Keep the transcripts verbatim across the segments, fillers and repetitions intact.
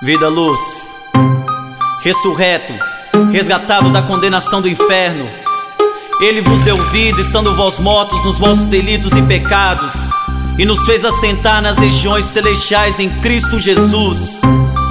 Vida, luz, ressurreto, resgatado da condenação do inferno. Ele vos deu vida, estando vós mortos nos vossos delitos e pecados, e nos fez assentar nas regiões celestiais em Cristo Jesus.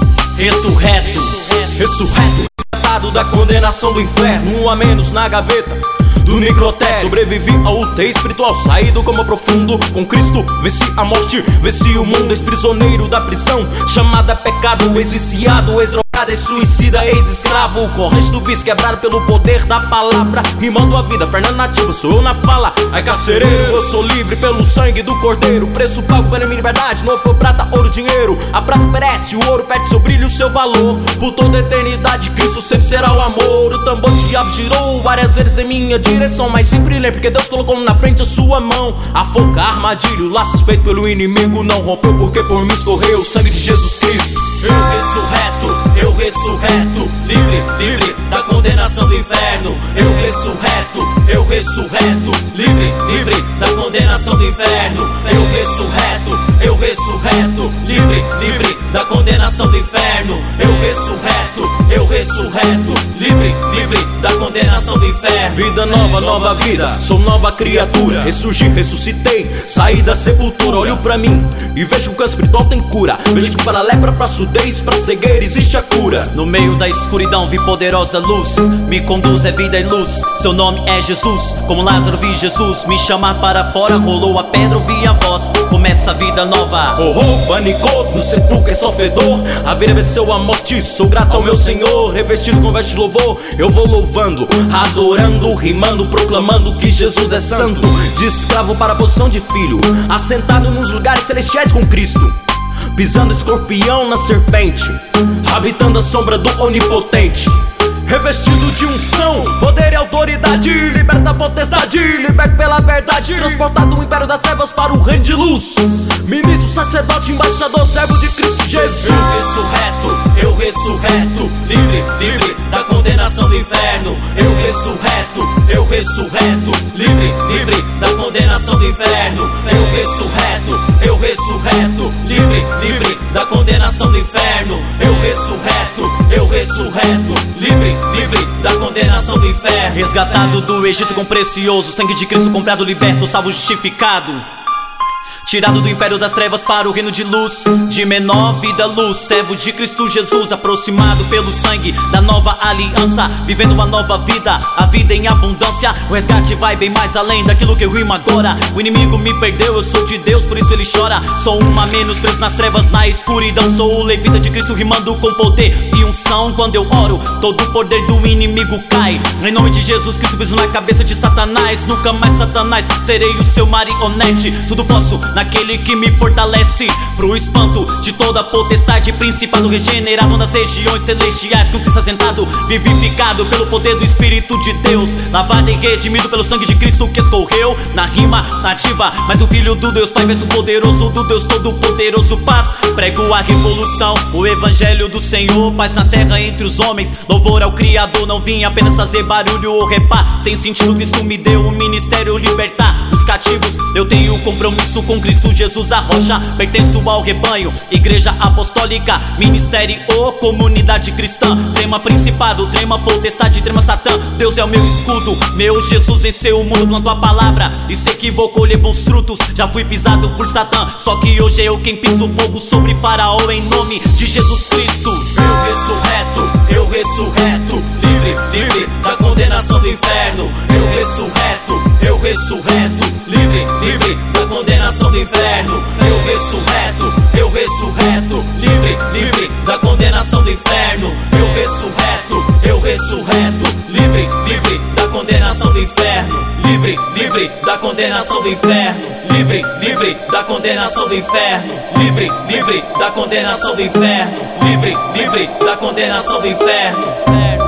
Ressurreto, ressurreto, resgatado da condenação do inferno. Um a menos na gaveta do necrotério. Sobrevivi ao U T I espiritual, saído como profundo. Com Cristo venci a morte, venci o mundo. Ex-prisioneiro da prisão, chamada pecado. Ex-viciado, ex-drogado, ex-suicida, ex-escravo. Corrente do vício, quebrado pelo poder da palavra. Rimando a vida, Fernando Nativa, sou eu na fala. Ai carcereiro, eu sou livre pelo sangue do cordeiro. Preço pago pela minha liberdade, não foi prata, ouro, dinheiro. A prata perece, o ouro perde seu brilho, seu valor. Por toda a eternidade, Cristo sempre será o amor. O tambor do diabo girou várias vezes em minha direção, mas sempre lembre porque Deus colocou na frente a sua mão. A forca, a armadilha, o laço feito pelo inimigo não rompeu, porque por mim escorreu o sangue de Jesus Cristo. Eu ressurreto, eu ressurreto, livre, livre da condenação do inferno. Eu ressurreto, eu ressurreto, livre, livre da condenação do inferno. Eu ressurreto, eu ressurreto, livre, livre da condenação do inferno. Eu ressurreto, eu ressurreto, livre, livre da condenação do inferno. Vida nova, nova vida, sou nova criatura. Ressurgi, ressuscitei, saí da sepultura. Olho pra mim e vejo que o espiritual tem cura. Vejo que para a lepra, pra surdez, pra cegueira existe a cura. No meio da escuridão vi poderosa luz, me conduz é vida e luz. Seu nome é Jesus, como Lázaro vi Jesus me chamar para fora. Rolou a pedra, ouvi a voz, começa a vida nova. Oh, oh, panicou, no sepulcro é só fedor. A vida venceu a morte, sou grato ao meu Senhor. Revestido com veste de louvor, eu vou louvando, adorando, rimando, proclamando que Jesus é santo. De escravo para a posição de filho, assentado nos lugares celestiais com Cristo. Pisando escorpião na serpente, habitando a sombra do onipotente. Revestido de unção, poder e autoridade, liberta a potestade, liberto pela verdade. Transportado do império das trevas para o reino de luz. Ministro, sacerdote, embaixador, servo de Cristo Jesus. Eu ressurreto, eu ressurreto, livre, livre da condenação do inferno. Eu ressurreto, eu ressurreto, livre, livre da condenação do inferno. Eu ressurreto, eu ressurreto, livre, livre da condenação do inferno. Eu ressurreto, eu ressurreto, livre, livre da condenação do inferno. Resgatado do Egito com precioso sangue de Cristo, comprado, liberto, salvo, justificado. Tirado do império das trevas para o reino de luz, de menor vida luz, servo de Cristo Jesus, aproximado pelo sangue da nova aliança, vivendo uma nova vida, a vida em abundância. O resgate vai bem mais além daquilo que eu rimo agora. O inimigo me perdeu, eu sou de Deus, por isso ele chora. Sou uma menos preso nas trevas, na escuridão. Sou o levita de Cristo rimando com poder e unção. Quando eu oro, todo o poder do inimigo cai. Em nome de Jesus Cristo piso na cabeça de Satanás. Nunca mais Satanás, serei o seu marionete. Tudo posso naquele que me fortalece, pro espanto de toda potestade, principado, regenerado nas regiões celestiais, com Cristo assentado, vivificado pelo poder do Espírito de Deus, lavado e redimido pelo sangue de Cristo que escorreu na rima nativa. Mas o Filho do Deus Pai, verso poderoso do Deus Todo-Poderoso, paz, prego a revolução, o evangelho do Senhor, paz na terra entre os homens, louvor ao Criador. Não vim apenas fazer barulho ou repar, sem sentido Cristo me deu o ministério, libertar os cativos. Eu tenho compromisso com Cristo Jesus, a rocha, pertenço ao rebanho, igreja apostólica, ministério ou comunidade cristã. Trema principado, trema potestade, trema Satã. Deus é o meu escudo, meu Jesus venceu o mundo, plantou a palavra e sei que vou colher bons frutos. Já fui pisado por Satã, só que hoje é eu quem piso fogo sobre Faraó em nome de Jesus Cristo. Eu ressurreto, eu ressurreto, livre, livre da condenação do inferno. Eu ressurreto, eu ressurreto, livre, livre da condenação do inferno. Eu ressurreto, eu ressurreto, livre, livre da condenação do inferno. Eu ressurreto, eu ressurreto, livre, livre da condenação do inferno. Livre, livre da condenação do inferno. Livre, livre da condenação do inferno. Livre, livre da condenação do inferno. Livre, livre da condenação do inferno.